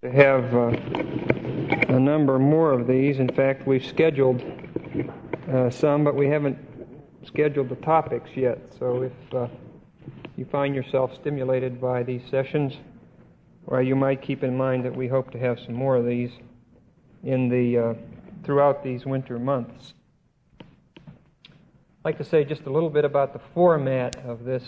to have a number more of these. In fact, we've scheduled some, but we haven't scheduled the topics yet. So if you find yourself stimulated by these sessions, well, you might keep in mind that we hope to have some more of these in the throughout these winter months. I'd like to say just a little bit about the format of this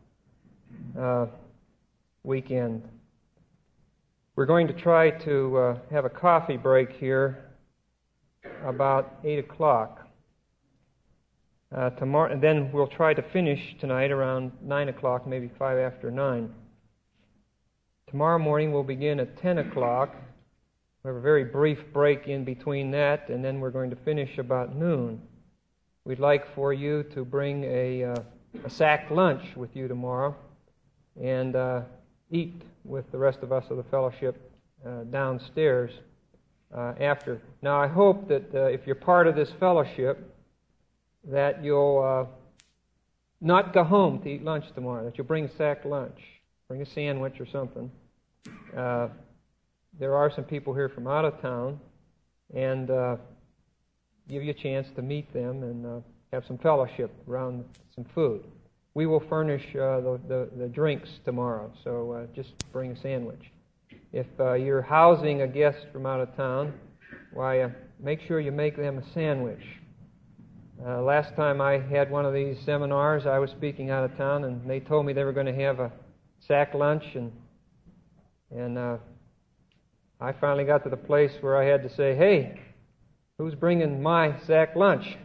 weekend. We're going to try to have a coffee break here about 8 o'clock. Tomorrow, and then we'll try to finish tonight around 9 o'clock, maybe 5 after 9. Tomorrow morning we'll begin at 10 o'clock. We have a very brief break in between that, and then we're going to finish about noon. We'd like for you to bring a sack lunch with you tomorrow and eat with the rest of us of the fellowship downstairs after. Now, I hope that if you're part of this fellowship, that you'll not go home to eat lunch tomorrow, that you'll bring a sack lunch, bring a sandwich or something. There are some people here from out of town, and give you a chance to meet them and have some fellowship around some food. We will furnish the drinks tomorrow, so just bring a sandwich. If you're housing a guest from out of town, why, make sure you make them a sandwich. Last time I had one of these seminars, I was speaking out of town, and they told me they were going to have a sack lunch, and I finally got to the place where I had to say, "Hey, who's bringing my sack lunch?"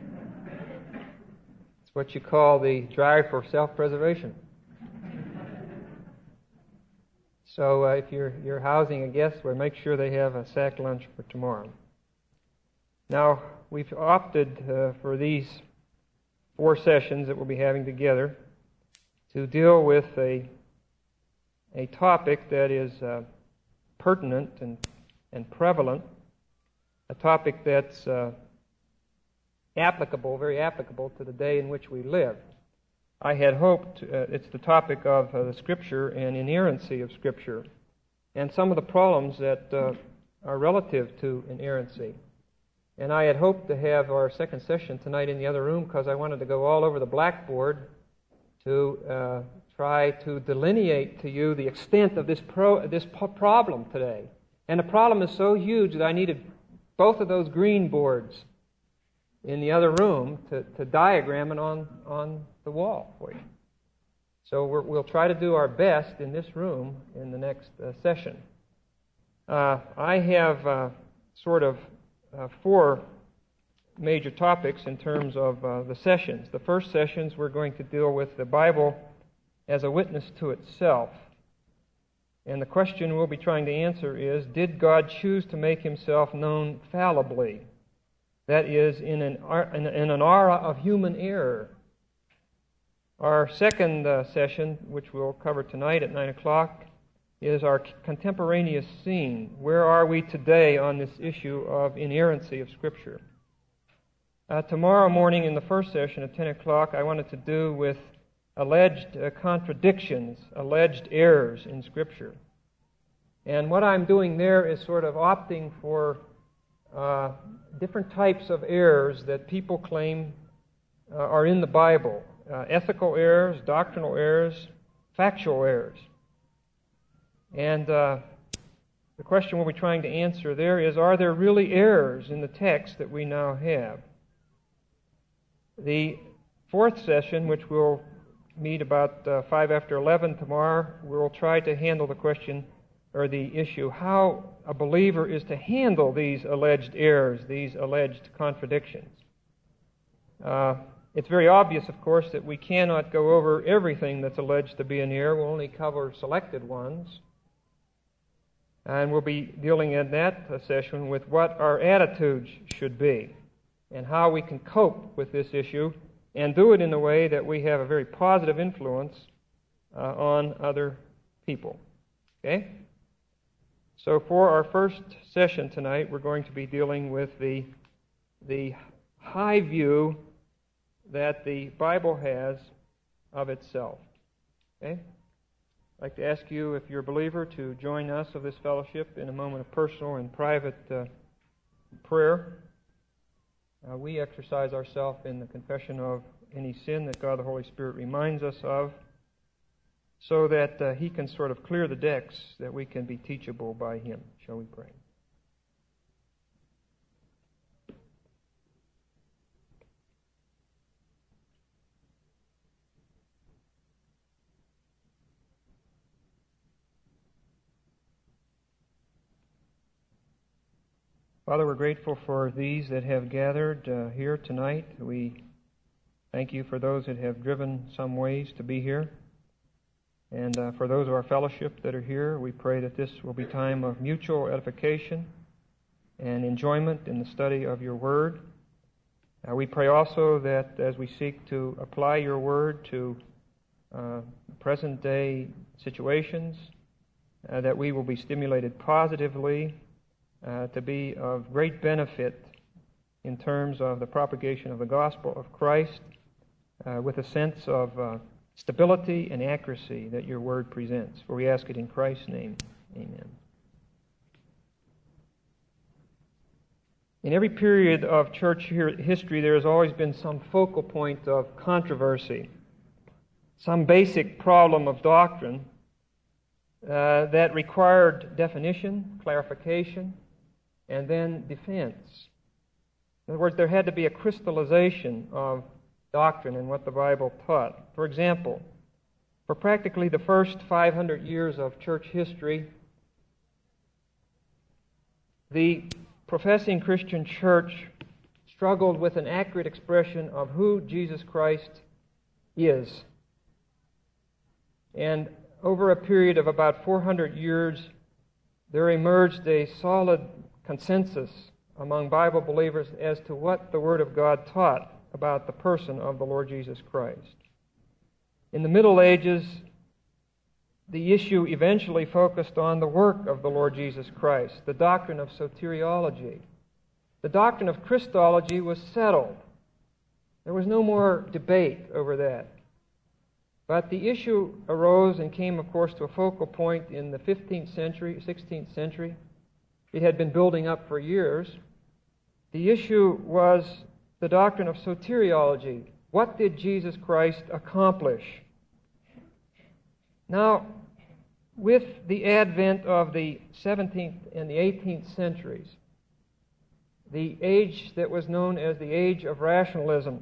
It's what you call the drive for self-preservation. So if you're housing a guest, well, make sure they have a sack lunch for tomorrow. Now, we've opted for these 4 sessions that we'll be having together to deal with a topic that is pertinent and prevalent, a topic that's very applicable to the day in which we live. I had hoped it's the topic of the Scripture and inerrancy of Scripture, and some of the problems that are relative to inerrancy. And I had hoped to have our second session tonight in the other room because I wanted to go all over the blackboard to try to delineate to you the extent of this problem today. And the problem is so huge that I needed both of those green boards in the other room to diagram it on the wall for you. So we'll try to do our best in this room in the next session. I have sort of 4 major topics in terms of the sessions. The first sessions we're going to deal with the Bible as a witness to itself. And the question we'll be trying to answer is, did God choose to make himself known fallibly? That is, in an aura of human error. Our second session, which we'll cover tonight at 9 o'clock, is our contemporaneous scene. Where are we today on this issue of inerrancy of Scripture? Tomorrow morning in the first session at 10 o'clock, I wanted to do with alleged contradictions, alleged errors in Scripture. And what I'm doing there is sort of opting for different types of errors that people claim are in the Bible. Ethical errors, doctrinal errors, factual errors. And the question we'll be trying to answer there is, are there really errors in the text that we now have? The fourth session, which we'll meet about 5 after 11 tomorrow, we'll try to handle the question or the issue how a believer is to handle these alleged errors, these alleged contradictions. It's very obvious, of course, that we cannot go over everything that's alleged to be an error. We'll only cover selected ones. And we'll be dealing in that session with what our attitudes should be and how we can cope with this issue and do it in a way that we have a very positive influence on other people. Okay? So for our first session tonight, we're going to be dealing with the high view that the Bible has of itself. Okay? I'd like to ask you, if you're a believer, to join us of this fellowship in a moment of personal and private prayer. We exercise ourselves in the confession of any sin that God the Holy Spirit reminds us of, so that He can sort of clear the decks, that we can be teachable by Him. Shall we pray? Father, we're grateful for these that have gathered here tonight. We thank you for those that have driven some ways to be here. And for those of our fellowship that are here, we pray that this will be a time of mutual edification and enjoyment in the study of your Word. We pray also that as we seek to apply your Word to present-day situations, that we will be stimulated positively to be of great benefit in terms of the propagation of the gospel of Christ, with a sense of stability and accuracy that your word presents. For we ask it in Christ's name. Amen. In every period of church history, there has always been some focal point of controversy, some basic problem of doctrine that required definition, clarification, and then defense. In other words, there had to be a crystallization of doctrine and what the Bible taught. For example, for practically the first 500 years of church history, the professing Christian church struggled with an accurate expression of who Jesus Christ is. And over a period of about 400 years, there emerged a solid consensus among Bible believers as to what the Word of God taught about the person of the Lord Jesus Christ. In the Middle Ages, the issue eventually focused on the work of the Lord Jesus Christ, the doctrine of soteriology. The doctrine of Christology was settled. There was no more debate over that. But the issue arose and came, of course, to a focal point in the 15th century, 16th century. It had been building up for years. The issue was the doctrine of soteriology. What did Jesus Christ accomplish? Now, with the advent of the 17th and the 18th centuries, the age that was known as the age of rationalism,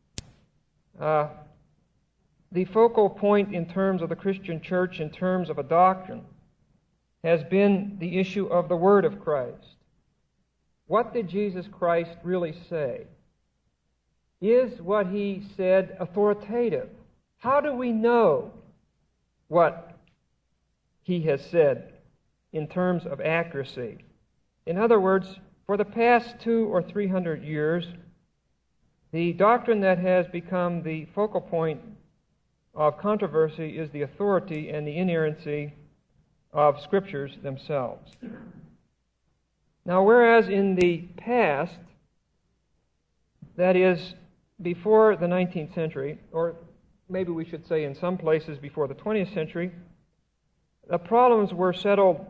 the focal point in terms of the Christian church, in terms of a doctrine, has been the issue of the Word of Christ. What did Jesus Christ really say? Is what He said authoritative? How do we know what He has said in terms of accuracy? In other words, for the past 200 or 300 years, the doctrine that has become the focal point of controversy is the authority and the inerrancy of Scriptures themselves. Now, whereas in the past, that is, before the 19th century, or maybe we should say in some places before the 20th century, the problems were settled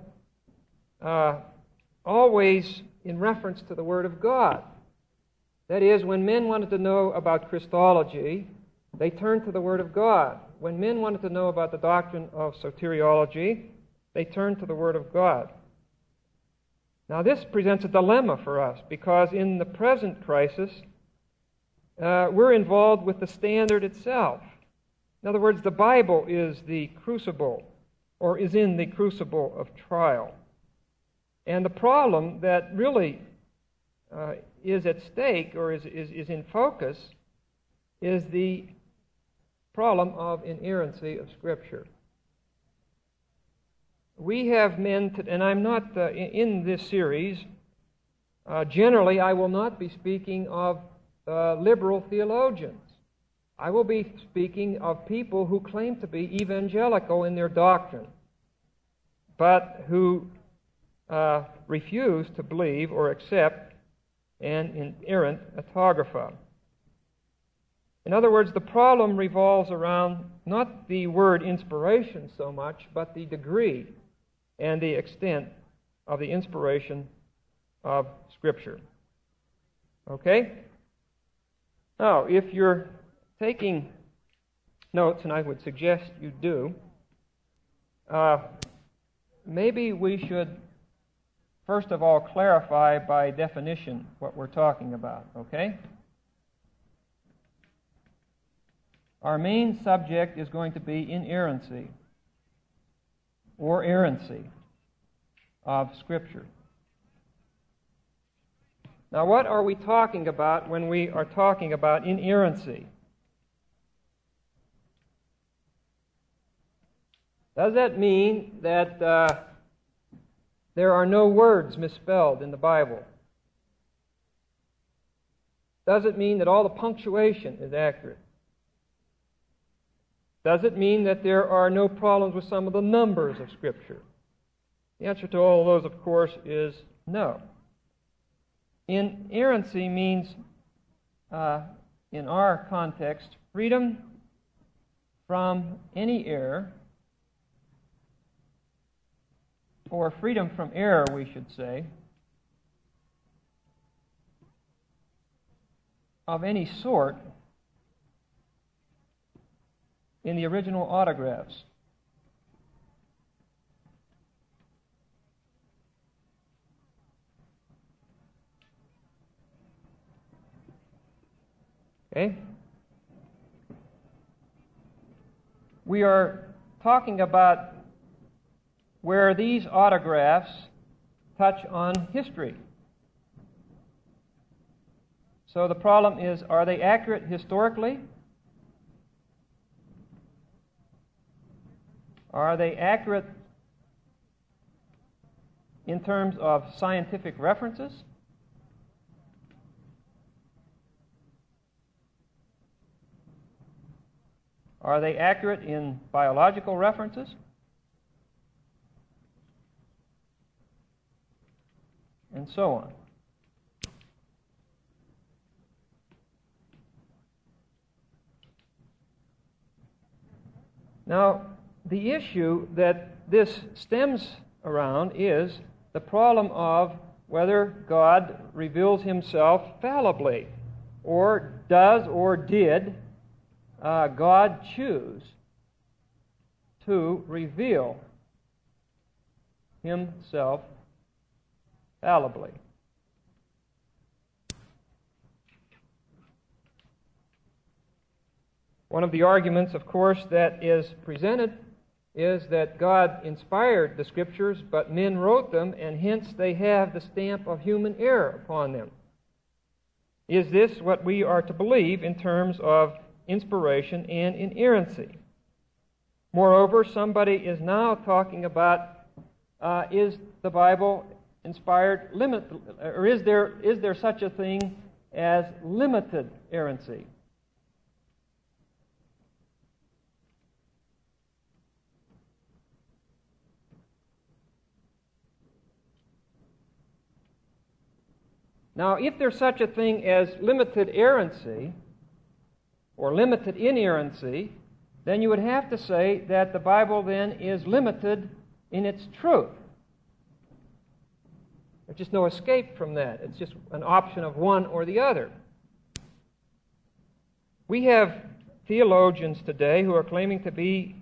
always in reference to the Word of God. That is, when men wanted to know about Christology, they turned to the Word of God. When men wanted to know about the doctrine of soteriology, they turned to the Word of God. Now, this presents a dilemma for us, because in the present crisis, we're involved with the standard itself. In other words, the Bible is the crucible, or is in the crucible of trial. And the problem that really is at stake, or is in focus, is the problem of inerrancy of Scripture. We have men, and I'm not in this series, generally I will not be speaking of liberal theologians. I will be speaking of people who claim to be evangelical in their doctrine, but who refuse to believe or accept an inerrant autographa. In other words, the problem revolves around not the word inspiration so much, but the degree and the extent of the inspiration of Scripture. Okay? Now, if you're taking notes, and I would suggest you do, maybe we should first of all clarify by definition what we're talking about, okay? Our main subject is going to be inerrancy or errancy of Scripture. Now, what are we talking about when we are talking about inerrancy? Does that mean that there are no words misspelled in the Bible? Does it mean that all the punctuation is accurate? Does it mean that there are no problems with some of the numbers of Scripture? The answer to all of those, of course, is no. Inerrancy means, in our context, freedom from any error, or freedom from error, we should say, of any sort in the original autographs. Okay? We are talking about where these autographs touch on history. So the problem is, are they accurate historically? Are they accurate in terms of scientific references? Are they accurate in biological references? And so on. Now, the issue that this stems around is the problem of whether God reveals Himself fallibly, or does or did God choose to reveal Himself fallibly. One of the arguments, of course, that is presented is that God inspired the Scriptures, but men wrote them, and hence they have the stamp of human error upon them. Is this what we are to believe in terms of inspiration and inerrancy? Moreover, somebody is now talking about, is the Bible inspired or is there such a thing as limited errancy? Now, if there's such a thing as limited errancy or limited inerrancy, then you would have to say that the Bible then is limited in its truth. There's just no escape from that. It's just an option of one or the other. We have theologians today who are claiming to be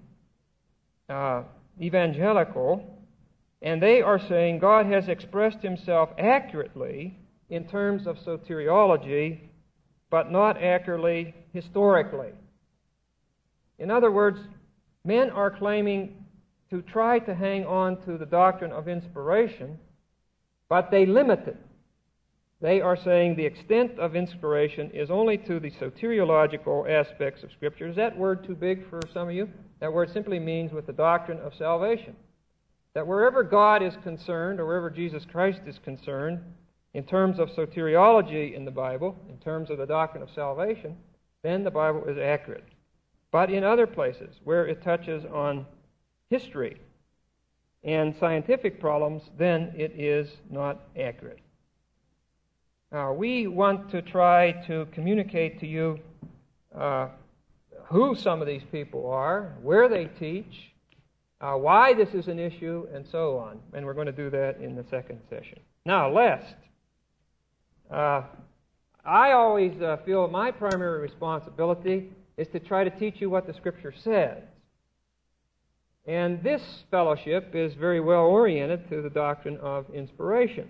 evangelical, and they are saying God has expressed Himself accurately in terms of soteriology, but not accurately historically. In other words, men are claiming to try to hang on to the doctrine of inspiration, but they limit it. They are saying the extent of inspiration is only to the soteriological aspects of Scripture. Is that word too big for some of you? That word simply means with the doctrine of salvation. That wherever God is concerned, or wherever Jesus Christ is concerned, in terms of soteriology in the Bible, in terms of the doctrine of salvation, then the Bible is accurate. But in other places, where it touches on history and scientific problems, then it is not accurate. Now, we want to try to communicate to you who some of these people are, where they teach, why this is an issue, and so on. And we're going to do that in the second session. Now, lest. I always feel my primary responsibility is to try to teach you what the Scripture says. And this fellowship is very well oriented to the doctrine of inspiration.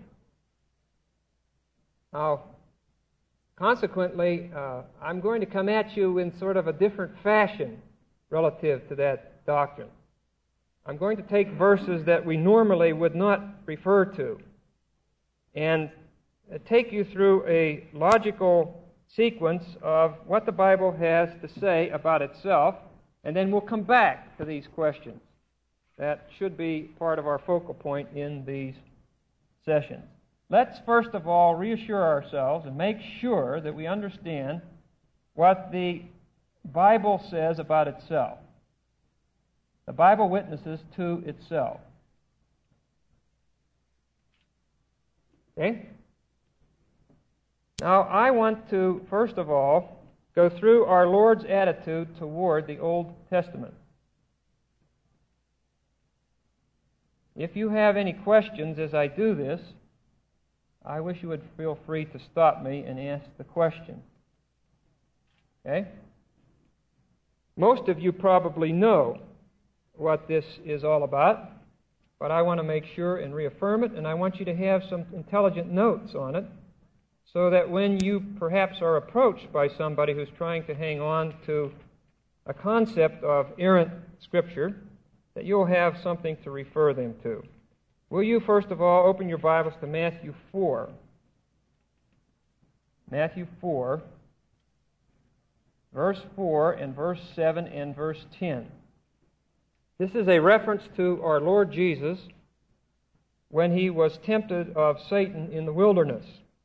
Now, consequently, I'm going to come at you in sort of a different fashion relative to that doctrine. I'm going to take verses that we normally would not refer to and take you through a logical sequence of what the Bible has to say about itself, and then we'll come back to these questions. That should be part of our focal point in these sessions. Let's first of all reassure ourselves and make sure that we understand what the Bible says about itself. The Bible witnesses to itself. Okay? Now, I want to, first of all, go through our Lord's attitude toward the Old Testament. If you have any questions as I do this, I wish you would feel free to stop me and ask the question. Okay? Most of you probably know what this is all about, but I want to make sure and reaffirm it, and I want you to have some intelligent notes on it, so that when you perhaps are approached by somebody who's trying to hang on to a concept of errant Scripture, that you'll have something to refer them to. Will you, first of all, open your Bibles to Matthew 4. Matthew 4, verse 4 and verse 7 and verse 10. This is a reference to our Lord Jesus when he was tempted of Satan in the wilderness.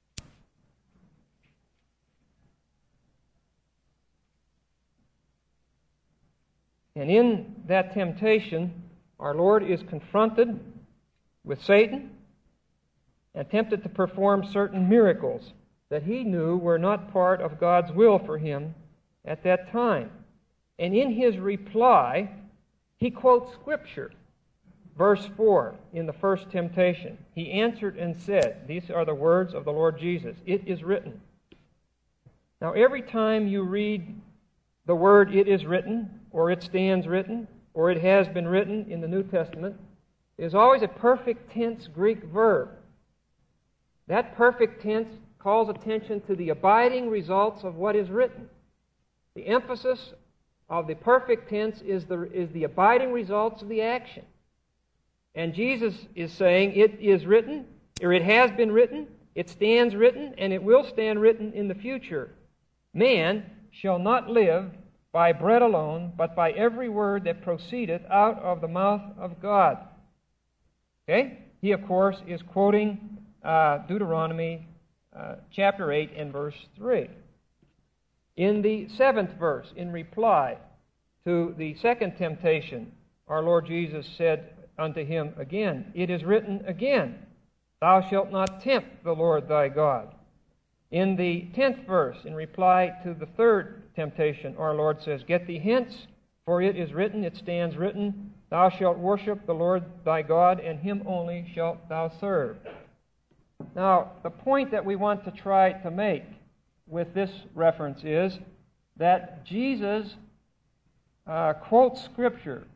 And in that temptation, our Lord is confronted with Satan and tempted to perform certain miracles that he knew were not part of God's will for him at that time. And in his reply, he quotes Scripture. Verse 4 in the first temptation. He answered and said, these are the words of the Lord Jesus, "It is written." Now, every time you read the word "it is written," or "it stands written," or "it has been written" in the New Testament, is always a perfect tense Greek verb. That perfect tense calls attention to the abiding results of what is written. The emphasis of the perfect tense is the abiding results of the action. And Jesus is saying, it is written, or it has been written, it stands written, and it will stand written in the future. Man shall not live by bread alone, but by every word that proceedeth out of the mouth of God. Okay? He, of course, is quoting Deuteronomy chapter 8 and verse 3. In the 7th verse, in reply to the second temptation, our Lord Jesus said unto him again, "It is written again, Thou shalt not tempt the Lord thy God." In the 10th verse, in reply to the third temptation, our Lord says, "Get thee hence, for it is written, it stands written, Thou shalt worship the Lord thy God, and him only shalt thou serve." Now, the point that we want to try to make with this reference is that Jesus quotes Scripture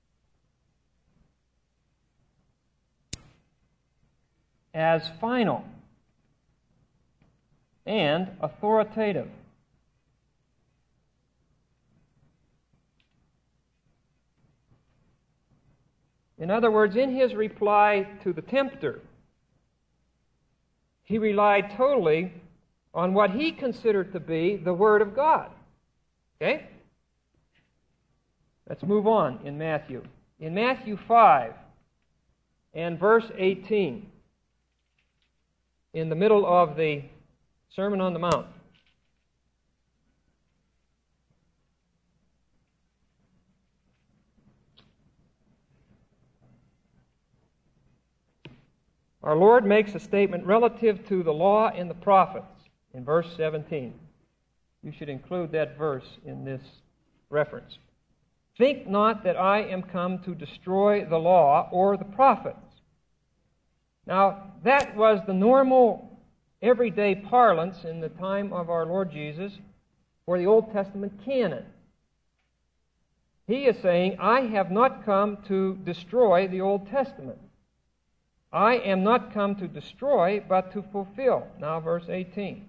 as final and authoritative. In other words, in his reply to the tempter, he relied totally on what he considered to be the Word of God. Okay? Let's move on in Matthew. In Matthew 5 and verse 18, in the middle of the Sermon on the Mount, our Lord makes a statement relative to the law and the prophets in verse 17. you should include that verse in this reference. Think not that I am come to destroy the law or the prophets. Now, that was the normal, everyday parlance in the time of our Lord Jesus for the Old Testament canon. He is saying, I have not come to destroy the Old Testament. I am not come to destroy, but to fulfill. Now, verse 18.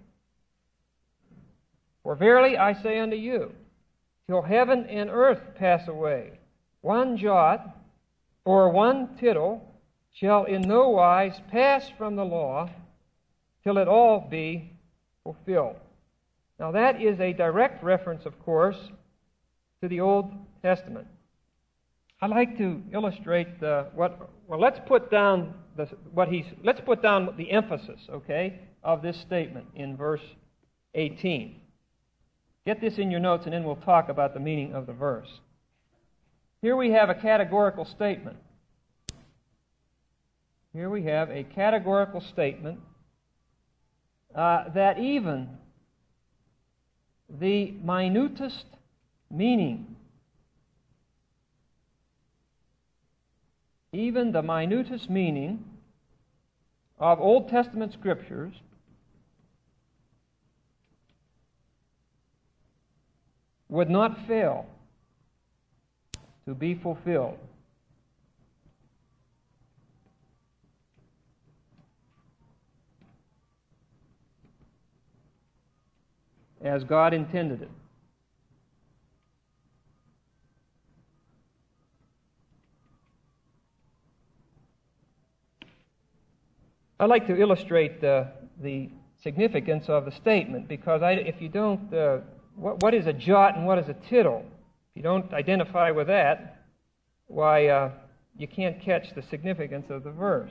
For verily I say unto you, till heaven and earth pass away, one jot or one tittle shall in no wise pass from the law till it all be fulfilled. Now that is a direct reference, of course, to the Old Testament. I'd like to illustrate let's put down the emphasis, okay, of this statement in verse 18. Get this in your notes, and then we'll talk about the meaning of the verse. Here we have a categorical statement. Here we have a categorical statement that even the minutest meaning, of Old Testament scriptures would not fail to be fulfilled. As God intended it. I'd like to illustrate the significance of the statement, because if you don't, what is a jot and what is a tittle? If you don't identify with that, why, you can't catch the significance of the verse.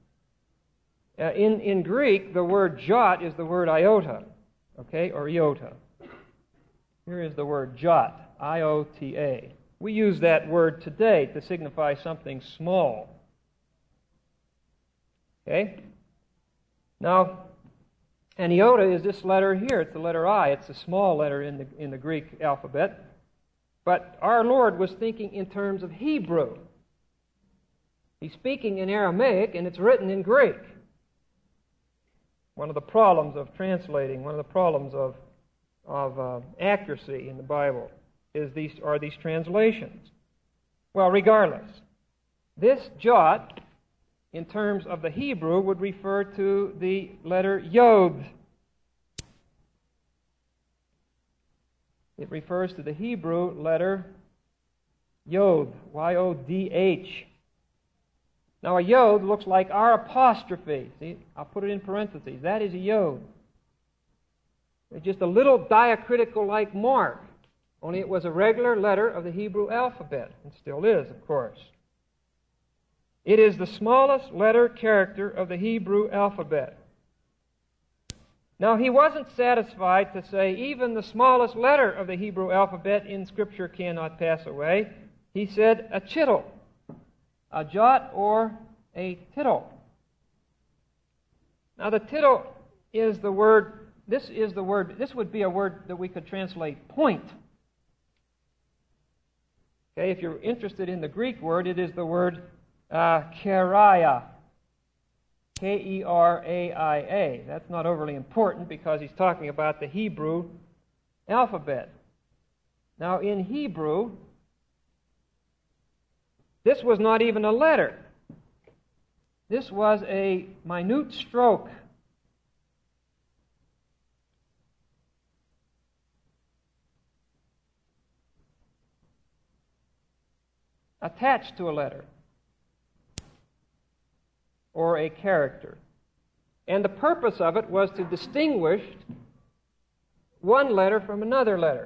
In Greek, the word jot is the word iota, okay, or iota. Here is the word jot, I-O-T-A. We use that word today to signify something small. Okay? Now, an iota is this letter here. It's the letter I. It's a small letter in the Greek alphabet. But our Lord was thinking in terms of Hebrew. He's speaking in Aramaic, and it's written in Greek. One of the problems of translating, one of the problems of accuracy in the Bible are these translations. Well, regardless, this jot, in terms of the Hebrew, would refer to the letter Yod. It refers to the Hebrew letter Yod, Y-O-D-H. Now, a Yod looks like our apostrophe. See, I'll put it in parentheses. That is a Yod. It's just a little diacritical-like mark, only it was a regular letter of the Hebrew alphabet, and still is, of course. It is the smallest letter character of the Hebrew alphabet. Now, he wasn't satisfied to say even the smallest letter of the Hebrew alphabet in Scripture cannot pass away. He said a tittle, a jot or a tittle. Now, the tittle is the word, this would be a word that we could translate point. Okay, if you're interested in the Greek word, it is the word Keraia, K-E-R-A-I-A. That's not overly important because he's talking about the Hebrew alphabet. Now, in Hebrew, this was not even a letter. This was a minute stroke. Attached to a letter or a character. And the purpose of it was to distinguish one letter from another letter.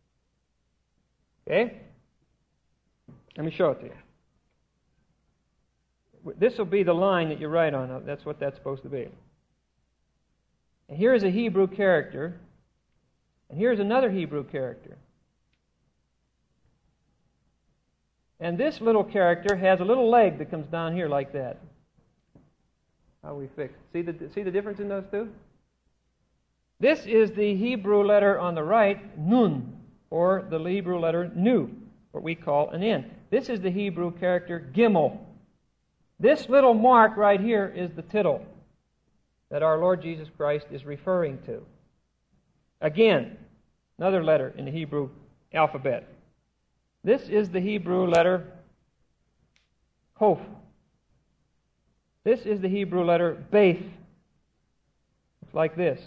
Okay? Let me show it to you. This will be the line that you write on. That's what that's supposed to be. And here's a Hebrew character. And here's another Hebrew character. And this little character has a little leg that comes down here like that. How we fix it? See the difference in those two? This is the Hebrew letter on the right, nun, or the Hebrew letter nu, what we call an N. This is the Hebrew character gimel. This little mark right here is the tittle that our Lord Jesus Christ is referring to. Again, another letter in the Hebrew alphabet. This is the Hebrew letter Kof. This is the Hebrew letter Beth. It's like this.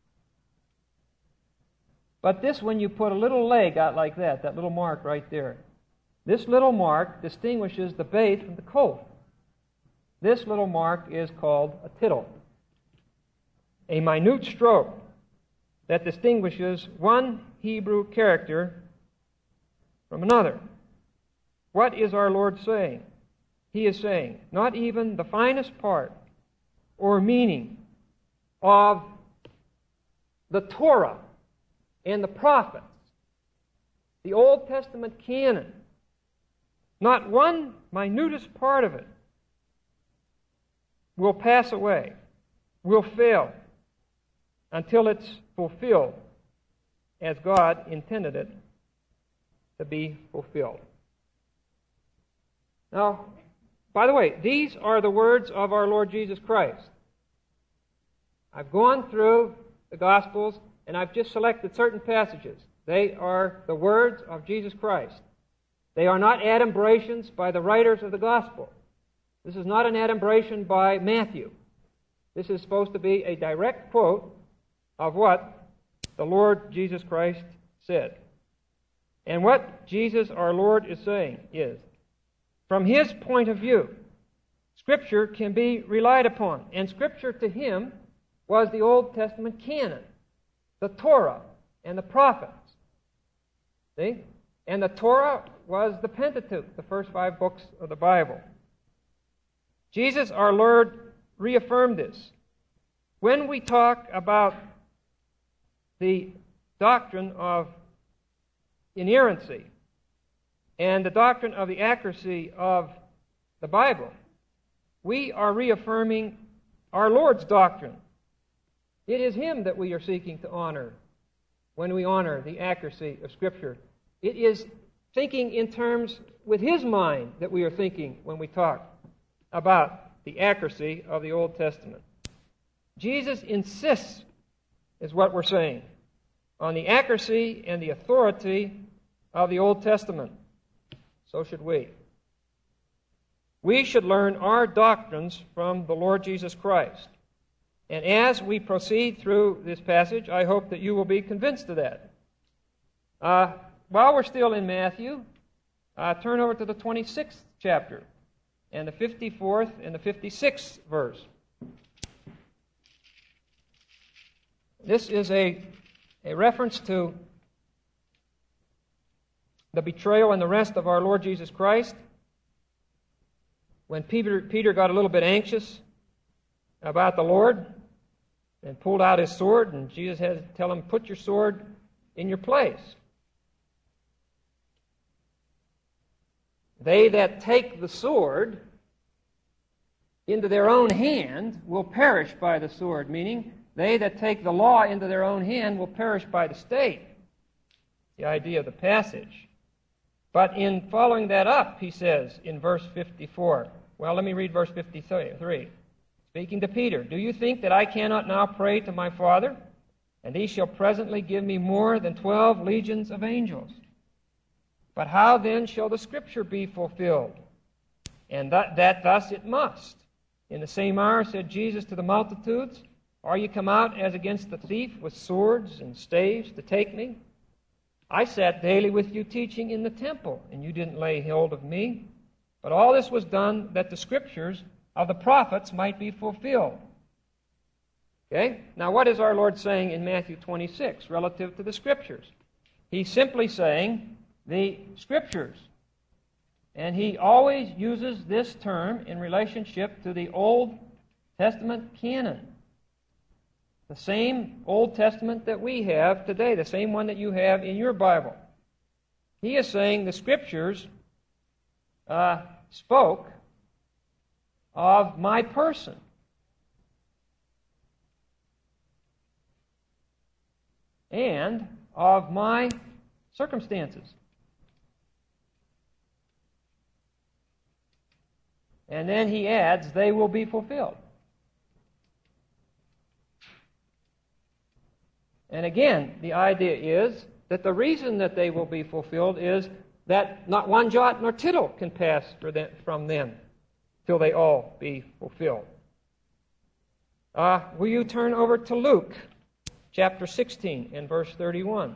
But this, when you put a little leg out like that little mark right there, this little mark distinguishes the Beth from the Kof. This little mark is called a tittle, a minute stroke that distinguishes one Hebrew character from another. What is our Lord saying? He is saying, not even the finest part or meaning of the Torah and the prophets, the Old Testament canon, not one minutest part of it will pass away, will fail, until it's fulfilled as God intended it to be fulfilled. Now, by the way, these are the words of our Lord Jesus Christ. I've gone through the Gospels and I've just selected certain passages. They are the words of Jesus Christ. They are not adumbrations by the writers of the Gospel. This is not an adumbration by Matthew. This is supposed to be a direct quote of what the Lord Jesus Christ said. And what Jesus our Lord is saying is, from His point of view, Scripture can be relied upon. And Scripture to Him was the Old Testament canon, the Torah and the prophets. See? And the Torah was the Pentateuch, the first 5 books of the Bible. Jesus our Lord reaffirmed this. When we talk about the doctrine of inerrancy and the doctrine of the accuracy of the Bible, we are reaffirming our Lord's doctrine. It is Him that we are seeking to honor when we honor the accuracy of Scripture. It is thinking in terms with His mind that we are thinking when we talk about the accuracy of the Old Testament. Jesus insists, is what we're saying, on the accuracy and the authority of the Old Testament. So should we. We should learn our doctrines from the Lord Jesus Christ. And as we proceed through this passage, I hope that you will be convinced of that. While we're still in Matthew, turn over to the 26th chapter and the 54th and the 56th verse. This is a reference to the betrayal and the arrest of our Lord Jesus Christ. When Peter got a little bit anxious about the Lord and pulled out his sword, and Jesus had to tell him, put your sword in your place. They that take the sword into their own hand will perish by the sword, meaning they that take the law into their own hand will perish by the state. The idea of the passage. But in following that up, he says in verse 54, well, let me read verse 53. Speaking to Peter, do you think that I cannot now pray to my Father, and He shall presently give me more than 12 legions of angels? But how then shall the Scripture be fulfilled? And that thus it must. In the same hour said Jesus to the multitudes, are you come out as against the thief with swords and staves to take me? I sat daily with you teaching in the temple, and you didn't lay hold of me. But all this was done that the Scriptures of the prophets might be fulfilled. Okay? Now what is our Lord saying in Matthew 26 relative to the Scriptures? He's simply saying the Scriptures. And He always uses this term in relationship to the Old Testament canon. The same Old Testament that we have today, the same one that you have in your Bible. He is saying the Scriptures spoke of my person. and of my circumstances. And then he adds, they will be fulfilled. And again, the idea is that the reason that they will be fulfilled is that not one jot nor tittle can pass from them till they all be fulfilled. Will you turn over to Luke chapter 16 and verse 31?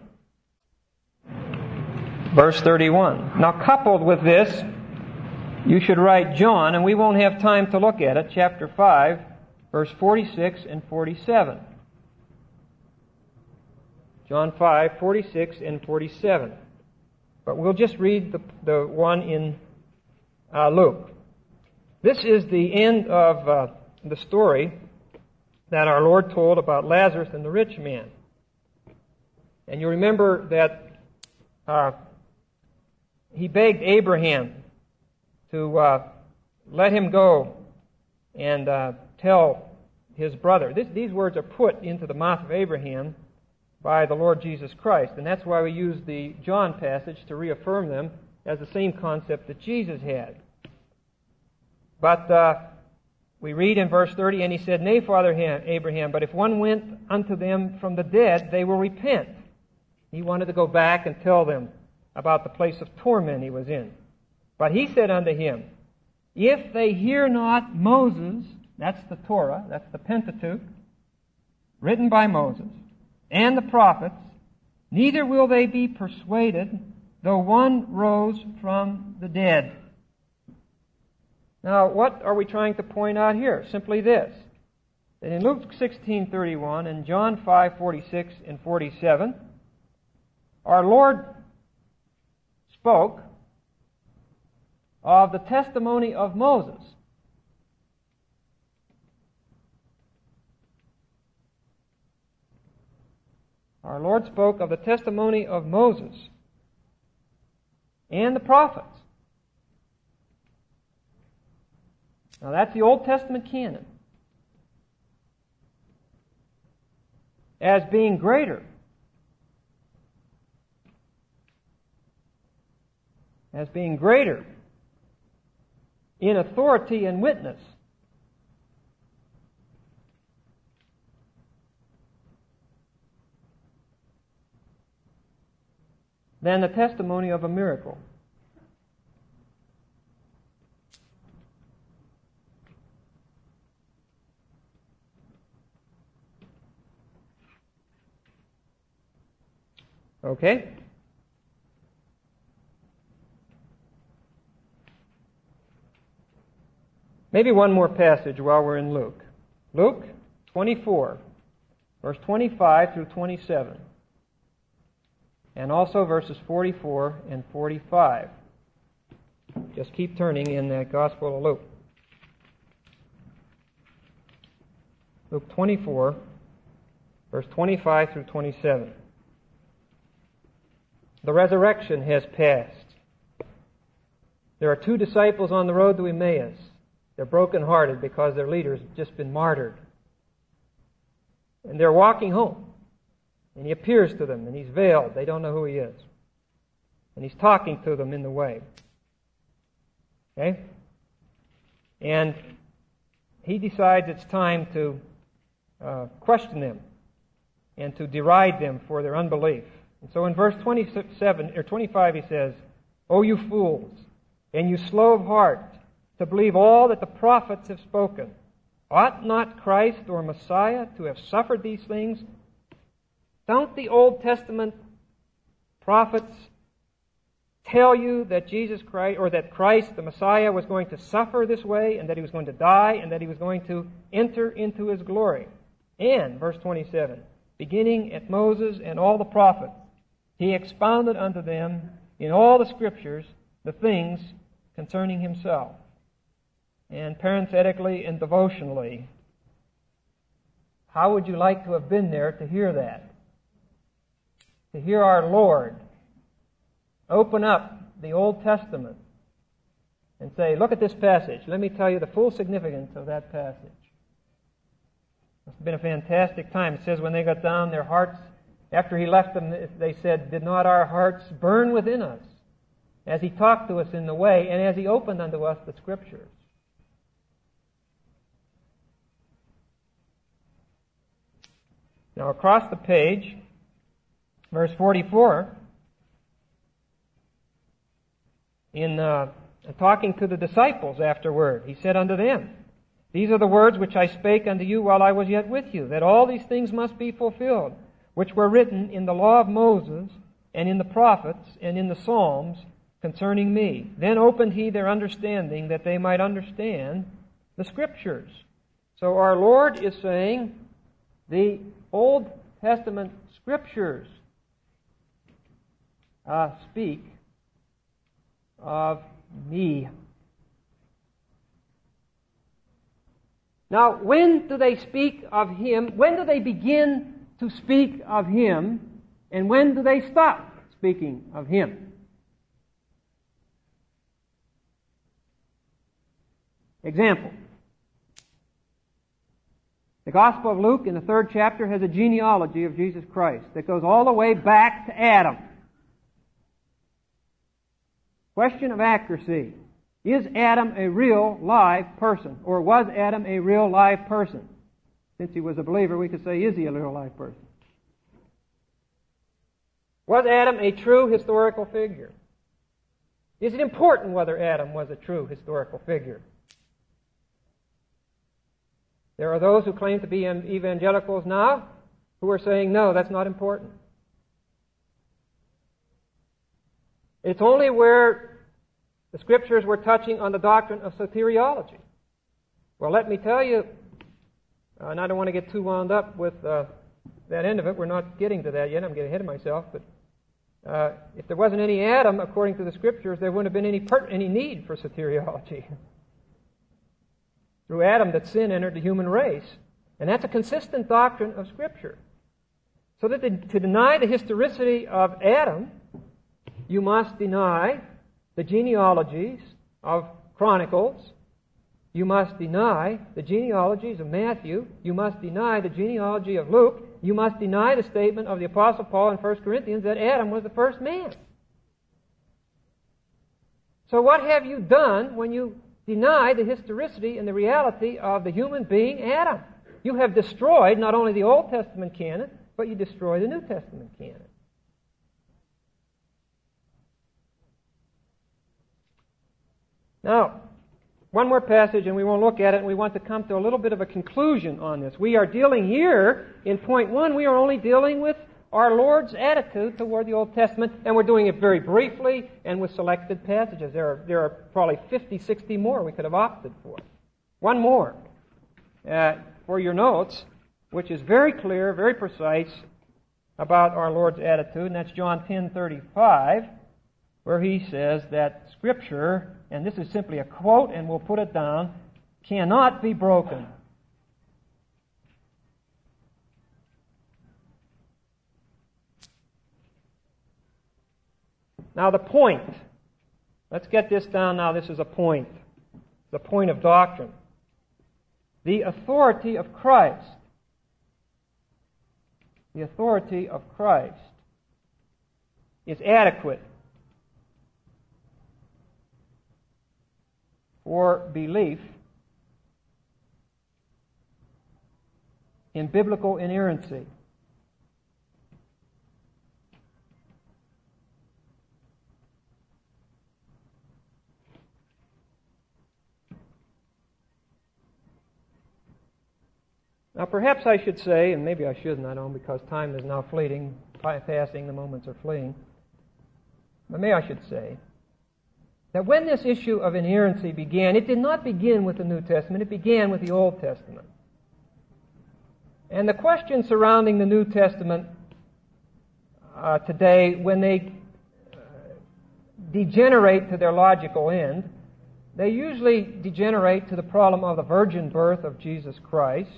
Verse 31. Now, coupled with this, you should write John, and we won't have time to look at it, chapter 5, verse 46 and 47. John 5, 46 and 47. But we'll just read the one in Luke. This is the end of the story that our Lord told about Lazarus and the rich man. And you remember that he begged Abraham to let him go and tell his brother. These words are put into the mouth of Abraham by the Lord Jesus Christ. And that's why we use the John passage to reaffirm them as the same concept that Jesus had. But we read in verse 30, and he said, Nay, Father Abraham, but if one went unto them from the dead, they will repent. He wanted to go back and tell them about the place of torment he was in. But he said unto him, If they hear not Moses, that's the Torah, that's the Pentateuch, written by Moses, and the prophets, neither will they be persuaded, though one rose from the dead. Now, what are we trying to point out here? Simply this, that in Luke 16:31 and John 5:46 and 47, our Lord spoke of the testimony of Moses. Our Lord spoke of the testimony of Moses and the prophets. Now that's the Old Testament canon. As being greater. As being greater in authority and witness than the testimony of a miracle. Okay? Maybe one more passage while we're in Luke. Luke 24, verse 25 through 27. And also verses 44 and 45. Just keep turning in the Gospel of Luke. Luke 24, verse 25 through 27. The resurrection has passed. There are two disciples on the road to Emmaus. They're brokenhearted because their leader's just been martyred. And they're walking home. And he appears to them, and he's veiled. They don't know who he is. And he's talking to them in the way. Okay? And he decides it's time to question them and to deride them for their unbelief. And so in verse 27 or 25 he says, O you fools, and you slow of heart, to believe all that the prophets have spoken. Ought not Christ or Messiah to have suffered these things? Don't the Old Testament prophets tell you that Jesus Christ, or that Christ, the Messiah, was going to suffer this way, and that he was going to die, and that he was going to enter into his glory? And, verse 27, beginning at Moses and all the prophets, he expounded unto them in all the Scriptures the things concerning himself. And parenthetically and devotionally, how would you like to have been there to hear that? To hear our Lord open up the Old Testament and say, look at this passage. Let me tell you the full significance of that passage. It's been a fantastic time. It says when they got down, their hearts After he left them, they said, "Did not our hearts burn within us as he talked to us in the way and as he opened unto us the Scriptures?" Now, across the page, verse 44, in talking to the disciples afterward, he said unto them, "These are the words which I spake unto you while I was yet with you, that all these things must be fulfilled, which were written in the law of Moses, and in the prophets, and in the Psalms, concerning me. Then opened he their understanding, that they might understand the Scriptures." So our Lord is saying, the Old Testament Scriptures speak of me. Now, when do they speak of Him? When do they begin to speak of Him? And when do they stop speaking of Him? Example. The Gospel of Luke in the 3rd chapter has a genealogy of Jesus Christ that goes all the way back to Adam. Question of accuracy. Is Adam a real live person? Or was Adam a real live person? Since he was a believer, we could say, is he a real live person? Was Adam a true historical figure? Is it important whether Adam was a true historical figure? There are those who claim to be evangelicals now who are saying, no, that's not important. It's only where the Scriptures were touching on the doctrine of soteriology. Well, let me tell you, and I don't want to get too wound up with that end of it. We're not getting to that yet. I'm getting ahead of myself. But if there wasn't any Adam, according to the Scriptures, there wouldn't have been any need for soteriology. Through Adam that sin entered the human race. And that's a consistent doctrine of Scripture. So that to deny the historicity of Adam, you must deny the genealogies of Chronicles. You must deny the genealogies of Matthew. You must deny the genealogy of Luke. You must deny the statement of the Apostle Paul in 1 Corinthians that Adam was the first man. So what have you done when you deny the historicity and the reality of the human being Adam? You have destroyed not only the Old Testament canon, but you destroy the New Testament canon. Now, one more passage and we won't look at it, and we want to come to a little bit of a conclusion on this. We are dealing here, in point 1, we are only dealing with our Lord's attitude toward the Old Testament, and we're doing it very briefly and with selected passages. There are probably 50, 60 more we could have opted for. One more for your notes, which is very clear, very precise about our Lord's attitude, and that's John 10:35, where He says that Scripture, and this is simply a quote, and we'll put it down, cannot be broken. Now the point. Let's get this down now. This is a point. The point of doctrine. The authority of Christ. The authority of Christ is adequate for belief in biblical inerrancy. Now, perhaps I should say, and maybe I shouldn't, I don't, because time is now fleeting, passing, the moments are fleeing. But maybe I should say that when this issue of inerrancy began, it did not begin with the New Testament, it began with the Old Testament. And the question surrounding the New Testament today, when they degenerate to their logical end, they usually degenerate to the problem of the virgin birth of Jesus Christ,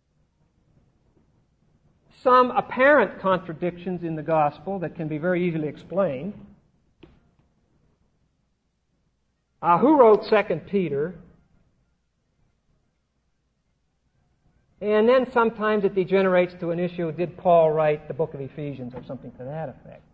some apparent contradictions in the gospel that can be very easily explained. Who wrote 2 Peter? And then sometimes it degenerates to an issue, did Paul write the book of Ephesians or something to that effect?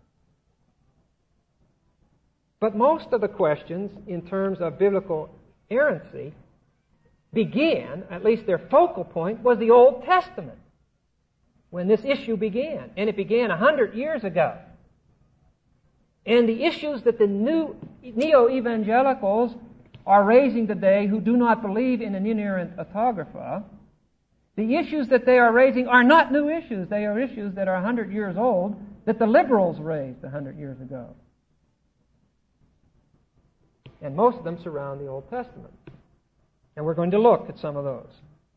But most of the questions in terms of biblical errancy began, at least their focal point, was the Old Testament when this issue began. And it began 100 years ago. And the issues that the new neo-evangelicals are raising today who do not believe in an inerrant autographa, the issues that they are raising are not new issues. They are issues that are 100 years old that the liberals raised 100 years ago. And most of them surround the Old Testament. And we're going to look at some of those.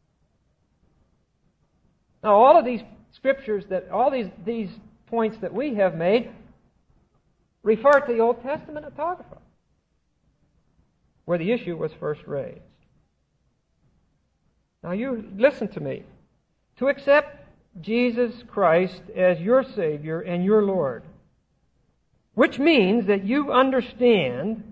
Now, all of these scriptures, all these points that we have made refer to the Old Testament autographa, where the issue was first raised. Now, you listen to me. To accept Jesus Christ as your Savior and your Lord, which means that you understand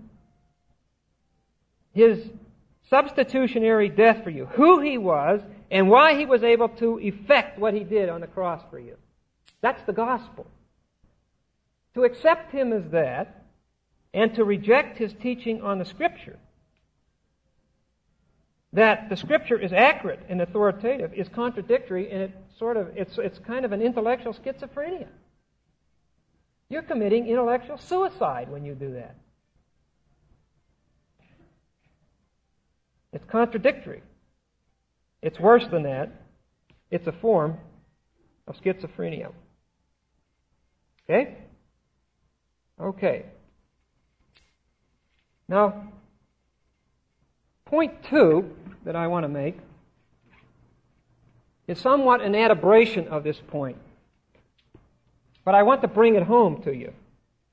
His substitutionary death for you, who He was, and why He was able to effect what He did on the cross for you. That's the gospel. To accept Him as that, and to reject His teaching on the Scripture, that the Scripture is accurate and authoritative, is contradictory, and it's kind of an intellectual schizophrenia. You're committing intellectual suicide when you do that. It's contradictory. It's worse than that. It's a form of schizophrenia. Okay? Okay. Now, point 2 that I want to make is somewhat an adumbration of this point. But I want to bring it home to you.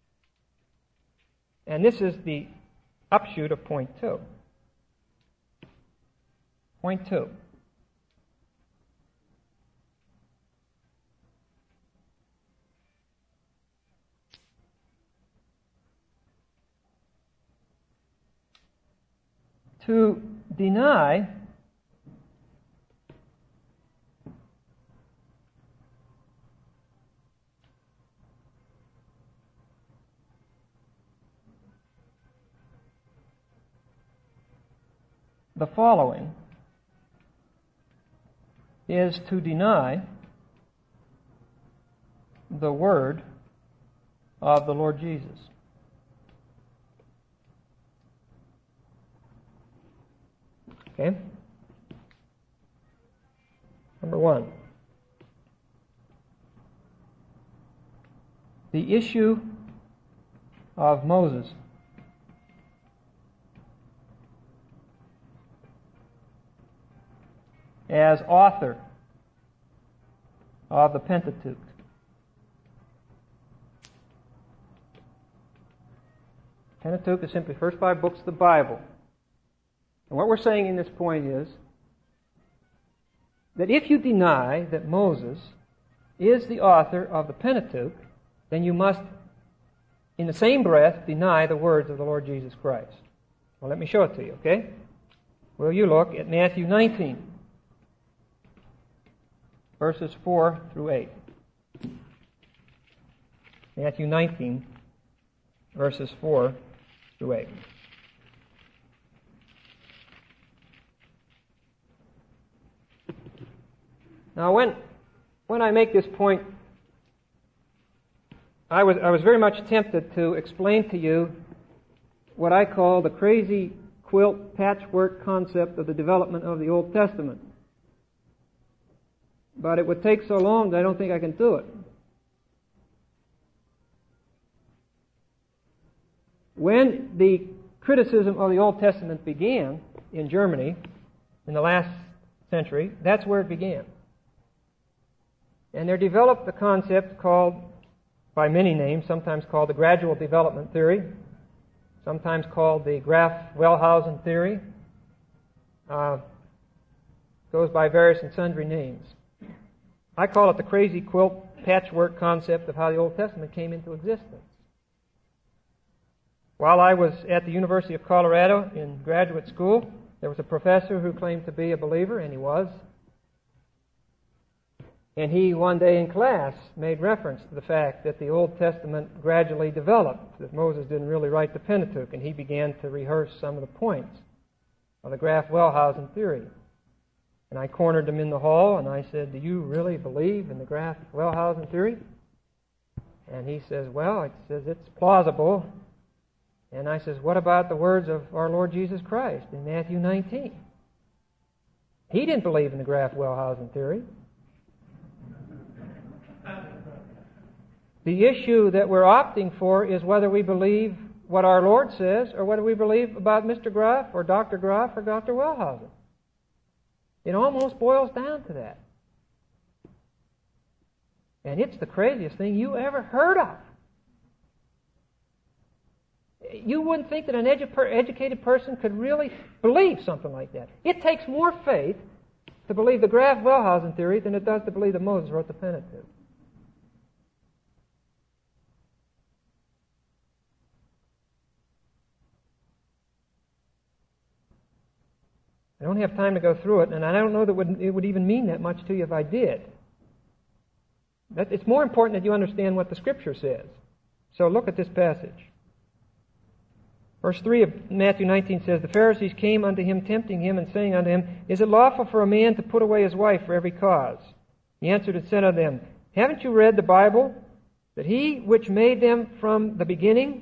And this is the upshoot of point 2. Point 2. To deny the following is to deny the word of the Lord Jesus. Okay? Number 1. The issue of Moses. As author of the Pentateuch. Pentateuch is simply the first 5 books of the Bible. And what we're saying in this point is that if you deny that Moses is the author of the Pentateuch, then you must, in the same breath, deny the words of the Lord Jesus Christ. Well, let me show it to you, okay? Will you look at Matthew 19, verses 4 through 8. Matthew 19, verses 4 through 8. Now, when I make this point, I was very much tempted to explain to you what I call the crazy quilt patchwork concept of the development of the Old Testament. But it would take so long that I don't think I can do it. When the criticism of the Old Testament began in Germany in the last century, that's where it began. And there developed a concept called, by many names, sometimes called the gradual development theory, sometimes called the Graf-Wellhausen theory. Goes by various and sundry names. I call it the crazy quilt patchwork concept of how the Old Testament came into existence. While I was at the University of Colorado in graduate school, there was a professor who claimed to be a believer, and he was. And he, one day in class, made reference to the fact that the Old Testament gradually developed, that Moses didn't really write the Pentateuch, and he began to rehearse some of the points of the Graf-Wellhausen theory. And I cornered him in the hall, and I said, "Do you really believe in the Graf-Wellhausen theory?" And he says, "Well," it says, "it's plausible." And I says, "What about the words of our Lord Jesus Christ in Matthew 19? He didn't believe in the Graf-Wellhausen theory." The issue that we're opting for is whether we believe what our Lord says or whether we believe about Mr. Graf or Dr. Graf or Dr. Wellhausen. It almost boils down to that. And it's the craziest thing you ever heard of. You wouldn't think that an educated person could really believe something like that. It takes more faith to believe the Graf-Wellhausen theory than it does to believe that Moses wrote the Pentateuch. I don't have time to go through it, and I don't know that it would even mean that much to you if I did. It's more important that you understand what the Scripture says. So look at this passage. Verse 3 of Matthew 19 says, "The Pharisees came unto him, tempting him, and saying unto him, Is it lawful for a man to put away his wife for every cause? He answered and said unto them, Haven't you read the Bible, that he which made them from the beginning..."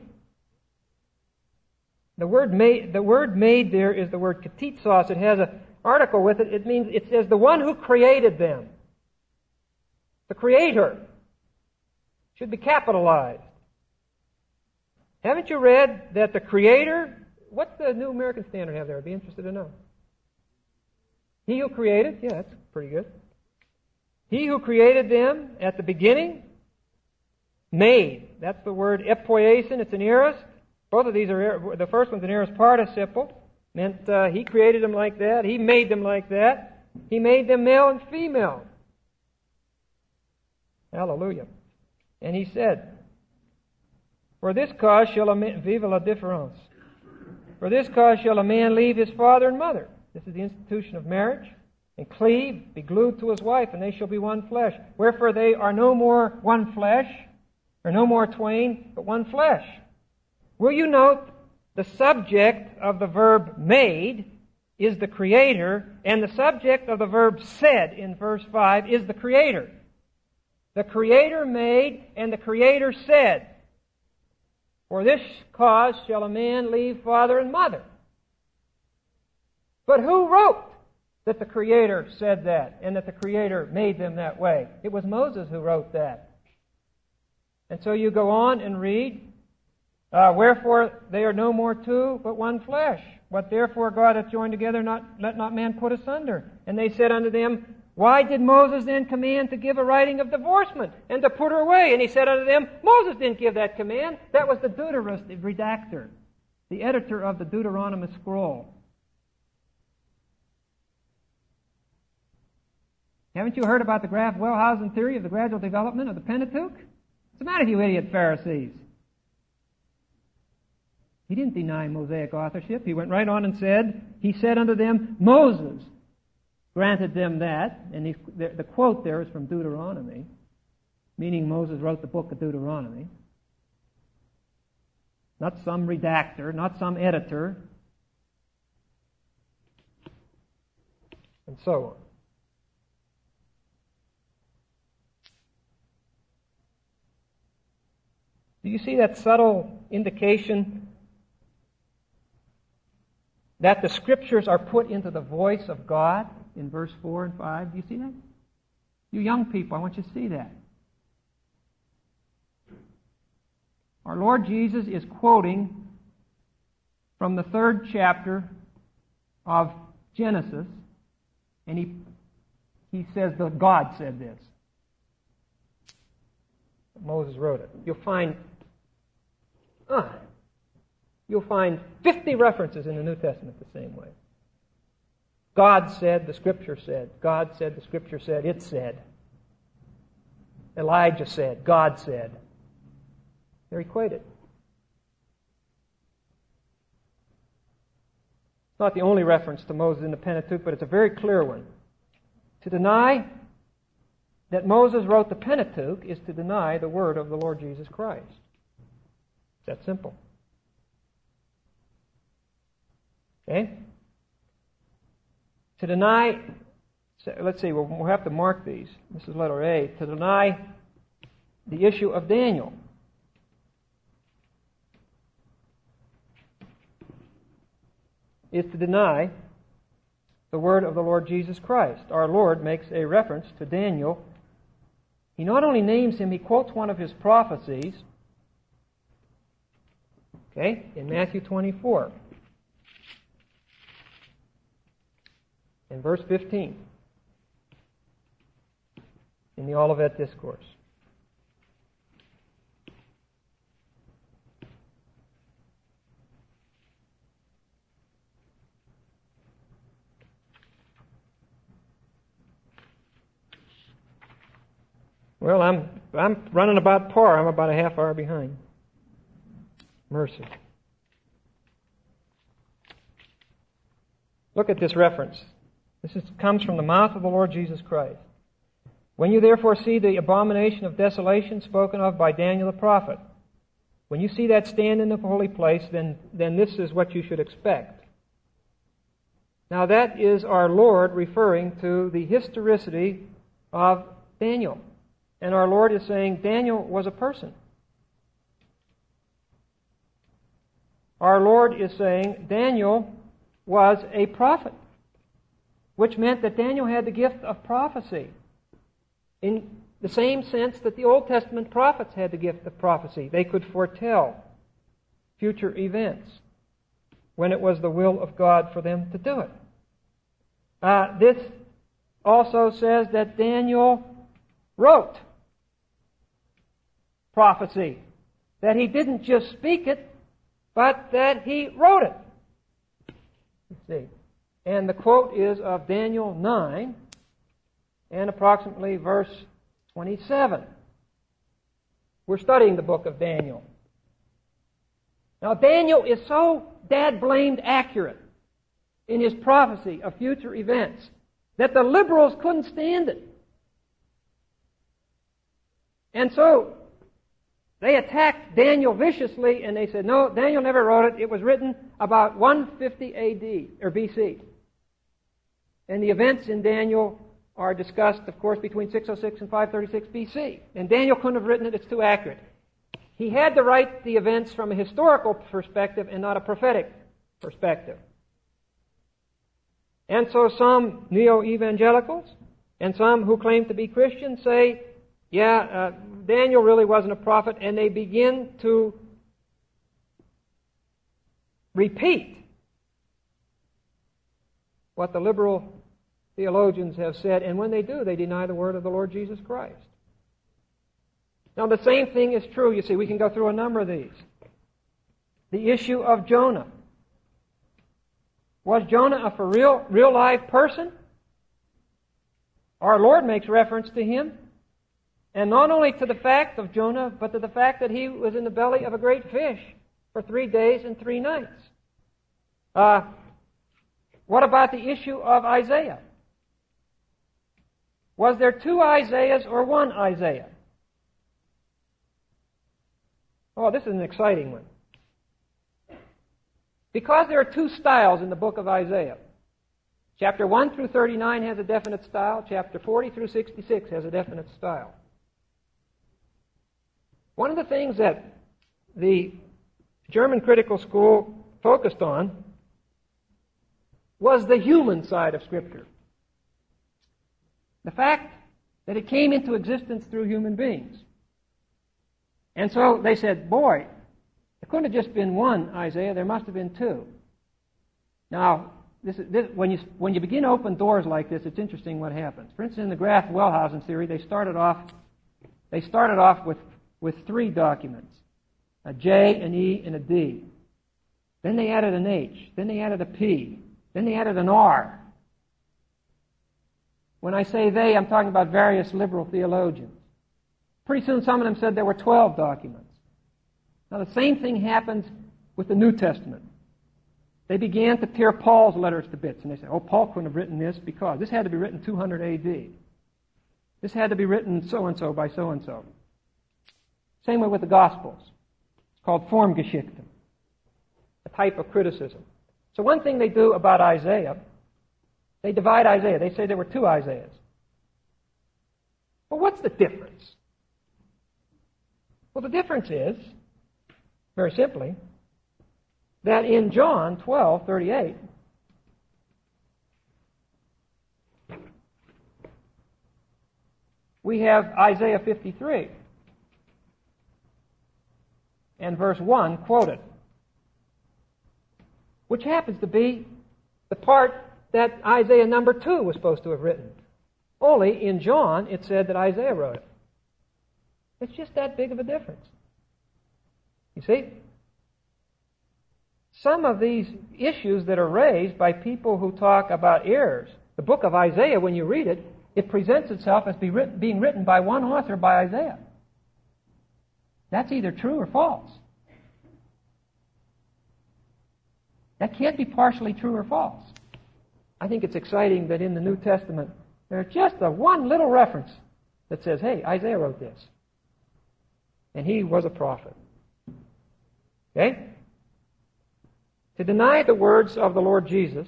The word made there is the word katitsos. It has an article with it. It says the one who created them. The Creator should be capitalized. Haven't you read that the Creator, what's the New American Standard have there? I'd be interested to know. He who created, yeah, that's pretty good. He who created them at the beginning, made. That's the word epoiesin. It's an aorist. Both of these are, the first one's an aorist participle. Meant he created them like that. He made them like that. He made them male and female. Hallelujah. And he said, For this cause shall a man, vive la différence. For this cause shall a man leave his father and mother. This is the institution of marriage. And cleave, be glued to his wife, and they shall be one flesh. Wherefore they are no more one flesh, or no more twain, but one flesh. Will you note the subject of the verb made is the Creator, and the subject of the verb said in verse 5 is the Creator. The Creator made, and the Creator said, For this cause shall a man leave father and mother. But who wrote that the Creator said that, and that the Creator made them that way? It was Moses who wrote that. And so you go on and read, Wherefore they are no more two, but one flesh. What therefore God hath joined together, let not man put asunder. And they said unto them, Why did Moses then command to give a writing of divorcement, and to put her away? And he said unto them, Moses didn't give that command. That was the Deuterist, the redactor, the editor of the Deuteronomous scroll. Haven't you heard about the Graf-Wellhausen theory of the gradual development of the Pentateuch? What's the matter with you idiot Pharisees? He didn't deny Mosaic authorship. He went right on and said, He said unto them, Moses granted them that. And the quote there is from Deuteronomy, meaning Moses wrote the book of Deuteronomy. Not some redactor, not some editor, and so on. Do you see that subtle indication that the Scriptures are put into the voice of God in verse 4 and 5? Do you see that? You young people, I want you to see that. Our Lord Jesus is quoting from the 3rd chapter of Genesis, and he says that God said this. Moses wrote it. You'll find 50 references in the New Testament the same way. God said, the Scripture said. God said, the Scripture said. It said. Elijah said. God said. They're equated. It's not the only reference to Moses in the Pentateuch, but it's a very clear one. To deny that Moses wrote the Pentateuch is to deny the word of the Lord Jesus Christ. It's that simple. Okay? To deny, let's see, we'll have to mark these. This is letter A. To deny the issue of Daniel. Is to deny the word of the Lord Jesus Christ. Our Lord makes a reference to Daniel. He not only names him, he quotes one of his prophecies. Okay, in Matthew 24. In verse 15. In the Olivet Discourse. Well, I'm running about par. I'm about a half hour behind. Mercy. Look at this reference. Comes from the mouth of the Lord Jesus Christ. When you therefore see the abomination of desolation spoken of by Daniel the prophet, when you see that stand in the holy place, then this is what you should expect. Now that is our Lord referring to the historicity of Daniel. And our Lord is saying Daniel was a person. Our Lord is saying Daniel was a prophet, which meant that Daniel had the gift of prophecy in the same sense that the Old Testament prophets had the gift of prophecy. They could foretell future events when it was the will of God for them to do it. This also says that Daniel wrote prophecy, that he didn't just speak it, but that he wrote it. Let's see. And the quote is of Daniel 9 and approximately verse 27. We're studying the book of Daniel. Now, Daniel is so dad-blamed accurate in his prophecy of future events that the liberals couldn't stand it. And so they attacked Daniel viciously, and they said, no, Daniel never wrote it. It was written about 150 A.D. or B.C. And the events in Daniel are discussed, of course, between 606 and 536 B.C. And Daniel couldn't have written it. It's too accurate. He had to write the events from a historical perspective and not a prophetic perspective. And so some neo-evangelicals and some who claim to be Christians say, Daniel really wasn't a prophet, and they begin to repeat what the liberal theologians have said, and when they do, they deny the word of the Lord Jesus Christ. Now, the same thing is true. You see, we can go through a number of these. The issue of Jonah. Was Jonah a for real live person? Our Lord makes reference to him. And not only to the fact of Jonah, but to the fact that he was in the belly of a great fish for 3 days and 3 nights. What about the issue of Isaiah? Was there 2 Isaiahs or 1 Isaiah? Oh, this is an exciting one. Because there are 2 styles in the book of Isaiah. Chapter 1 through 39 has a definite style. Chapter 40 through 66 has a definite style. One of the things that the German Critical School focused on was the human side of Scripture. The fact that it came into existence through human beings. And so they said, boy, it couldn't have just been 1 Isaiah, there must have been 2. Now, when you begin to open doors like this, it's interesting what happens. For instance, in the Graff-Wellhausen theory, they started off with 3 documents, a J, an E, and a D. Then they added an H. Then they added a P. Then they added an R. When I say they, I'm talking about various liberal theologians. Pretty soon some of them said there were 12 documents. Now the same thing happens with the New Testament. They began to tear Paul's letters to bits, and they said, oh, Paul couldn't have written this because this had to be written 200 A.D. This had to be written so-and-so by so-and-so. Same way with the Gospels. It's called Formgeschichte, a type of criticism. So one thing they do about Isaiah, they divide Isaiah. They say there were two Isaiahs. Well, what's the difference? Well, the difference is, very simply, that in John 12:38, we have Isaiah 53 and verse 1 quoted, which happens to be the part that Isaiah number 2 was supposed to have written. Only in John it said that Isaiah wrote it. It's just that big of a difference. You see? Some of these issues that are raised by people who talk about errors, the book of Isaiah, when you read it, it presents itself as being written by one author, by Isaiah. That's either true or false. That can't be partially true or false. I think it's exciting that in the New Testament there's just one little reference that says, hey, Isaiah wrote this. And he was a prophet. Okay? To deny the words of the Lord Jesus,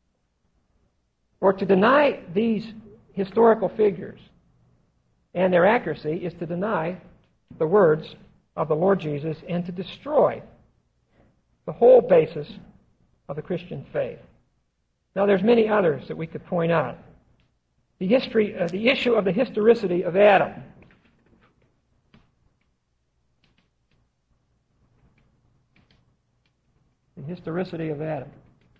or to deny these historical figures and their accuracy, is to deny the words of the Lord Jesus and to destroy the whole basis of the Christian faith. Now, there's many others that we could point out. The issue of the historicity of Adam. The historicity of Adam.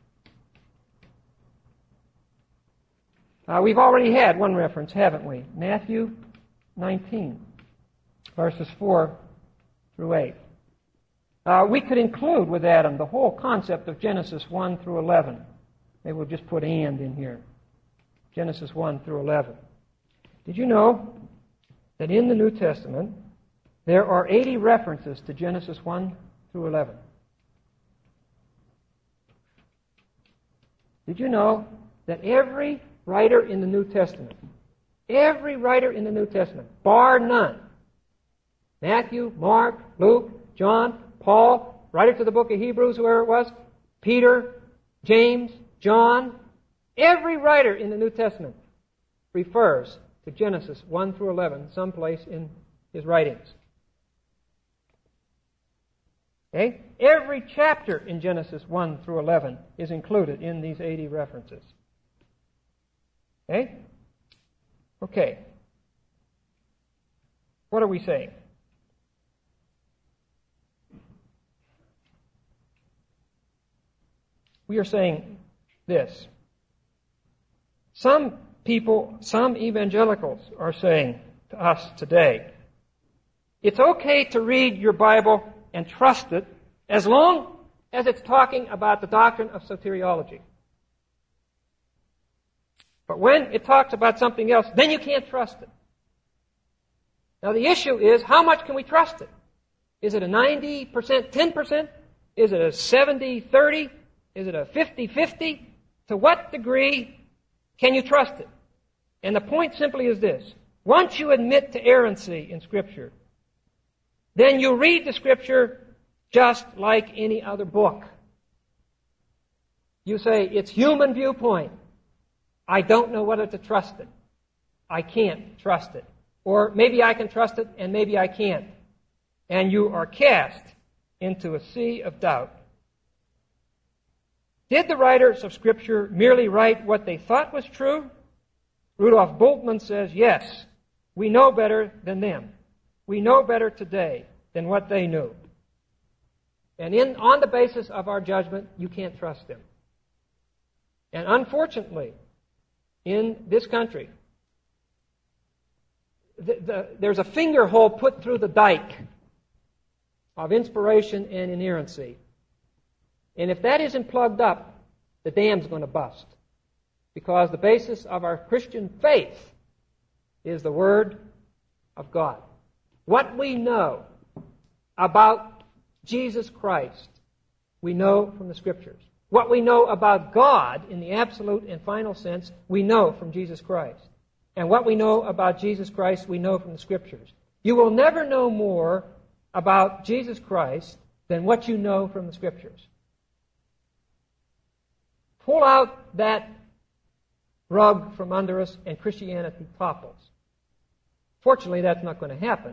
We've already had one reference, haven't we? Matthew 19, verses 4 through 8. We could include with Adam the whole concept of Genesis 1 through 11. Maybe we'll just put "and" in here. Genesis 1 through 11. Did you know that in the New Testament there are 80 references to Genesis 1 through 11? Did you know that every writer in the New Testament, bar none, Matthew, Mark, Luke, John, Paul, writer to the book of Hebrews, whoever it was, Peter, James, John, every writer in the New Testament refers to Genesis 1 through 11 someplace in his writings. Okay? Every chapter in Genesis 1 through 11 is included in these 80 references. Okay? Okay. What are we saying? We are saying this. Some people, some evangelicals are saying to us today, it's okay to read your Bible and trust it as long as it's talking about the doctrine of soteriology. But when it talks about something else, then you can't trust it. Now the issue is, how much can we trust it? Is it a 90%, 10%? Is it a 70-30? Is it a 50-50? To what degree can you trust it? And the point simply is this. Once you admit to errancy in Scripture, then you read the Scripture just like any other book. You say, it's human viewpoint. I don't know whether to trust it. I can't trust it. Or maybe I can trust it and maybe I can't. And you are cast into a sea of doubt. Did the writers of Scripture merely write what they thought was true? Rudolf Bultmann says, yes, we know better than them. We know better today than what they knew. And on the basis of our judgment, you can't trust them. And unfortunately, in this country, there's a finger hole put through the dike of inspiration and inerrancy. And if that isn't plugged up, the dam's going to bust. Because the basis of our Christian faith is the Word of God. What we know about Jesus Christ, we know from the Scriptures. What we know about God in the absolute and final sense, we know from Jesus Christ. And what we know about Jesus Christ, we know from the Scriptures. You will never know more about Jesus Christ than what you know from the Scriptures. Pull out that rug from under us and Christianity topples. Fortunately, that's not going to happen,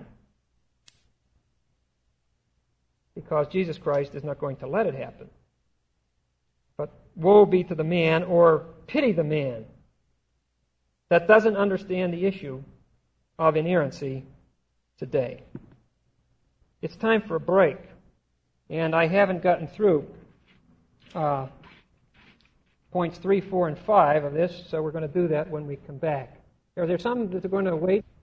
because Jesus Christ is not going to let it happen. But woe be to the man, or pity the man, that doesn't understand the issue of inerrancy today. It's time for a break, and I haven't gotten through points 3, 4, and 5 of this, so we're going to do that when we come back. Are there some that are going to wait?